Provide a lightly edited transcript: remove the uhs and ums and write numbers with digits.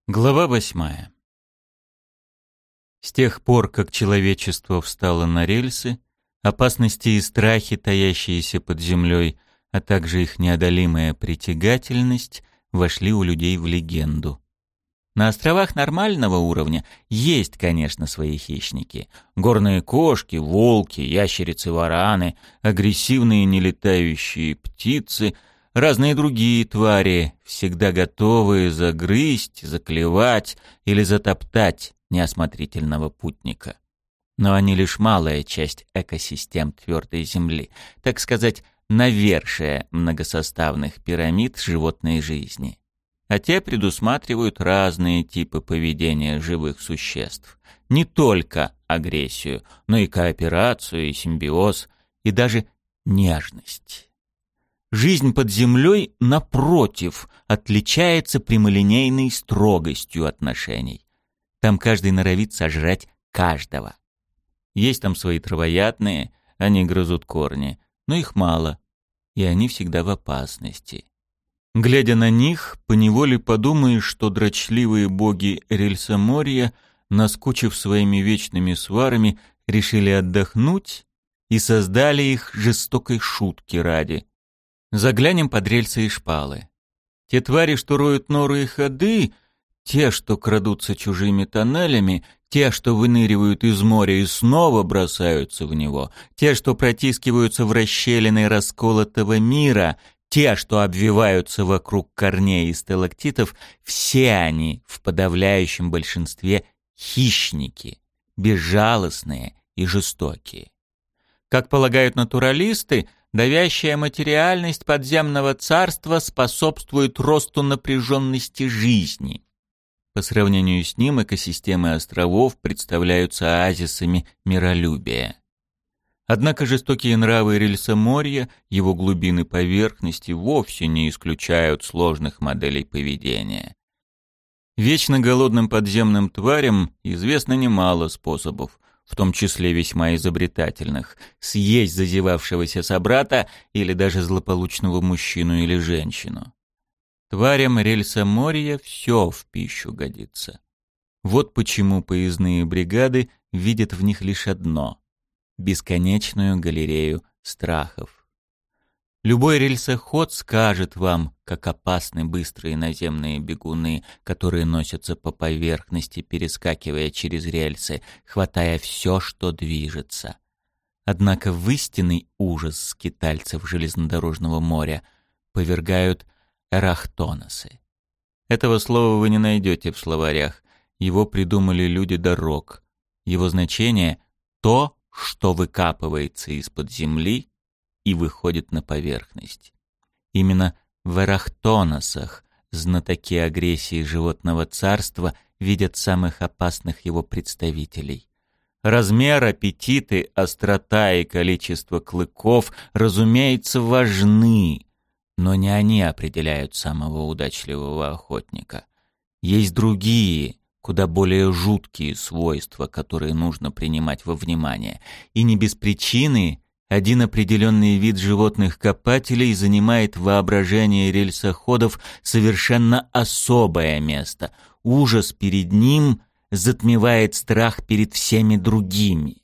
Глава 8. С тех пор, как человечество встало на рельсы, опасности и страхи, таящиеся под землей, а также их неодолимая притягательность, вошли у людей в легенду. На островах нормального уровня есть, конечно, свои хищники. Горные кошки, волки, ящерицы-вараны, агрессивные нелетающие птицы — разные другие твари, всегда готовые загрызть, заклевать или затоптать неосмотрительного путника. Но они лишь малая часть экосистем твердой земли, так сказать, навершие многосоставных пирамид животной жизни. А те предусматривают разные типы поведения живых существ. Не только агрессию, но и кооперацию, и симбиоз, и даже нежность. Жизнь под землей, напротив, отличается прямолинейной строгостью отношений. Там каждый норовит сожрать каждого. Есть там свои травоядные, они грызут корни, но их мало, и они всегда в опасности. Глядя на них, поневоле подумаешь, что дрочливые боги Рельсоморья, наскучив своими вечными сварами, решили отдохнуть и создали их жестокой шутки ради. Заглянем под рельсы и шпалы. Те твари, что роют норы и ходы, те, что крадутся чужими тоннелями, те, что выныривают из моря и снова бросаются в него, те, что протискиваются в расщелины расколотого мира, те, что обвиваются вокруг корней и сталактитов, все они в подавляющем большинстве хищники, безжалостные и жестокие. Как полагают натуралисты, давящая материальность подземного царства способствует росту напряженности жизни. По сравнению с ним экосистемы островов представляются оазисами миролюбия. Однако жестокие нравы Рельсоморья, его глубины поверхности вовсе не исключают сложных моделей поведения. Вечно голодным подземным тварям известно немало способов, в том числе весьма изобретательных, съесть зазевавшегося собрата или даже злополучного мужчину или женщину. Тварям Рельсоморья все в пищу годится. Вот почему поездные бригады видят в них лишь одно — бесконечную галерею страхов. Любой рельсоход скажет вам, как опасны быстрые наземные бегуны, которые носятся по поверхности, перескакивая через рельсы, хватая все, что движется. Однако в истинный ужас скитальцев железнодорожного моря повергают эрахтоносы. Этого слова вы не найдете в словарях. Его придумали люди дорог. Его значение — то, что выкапывается из-под земли и выходит на поверхность. Именно в эрахтоносах знатоки агрессии животного царства видят самых опасных его представителей. Размер, аппетиты, острота и количество клыков, разумеется, важны, но не они определяют самого удачливого охотника. Есть другие, куда более жуткие свойства, которые нужно принимать во внимание, и не без причины один определенный вид животных-копателей занимает в воображении рельсоходов совершенно особое место. Ужас перед ним затмевает страх перед всеми другими.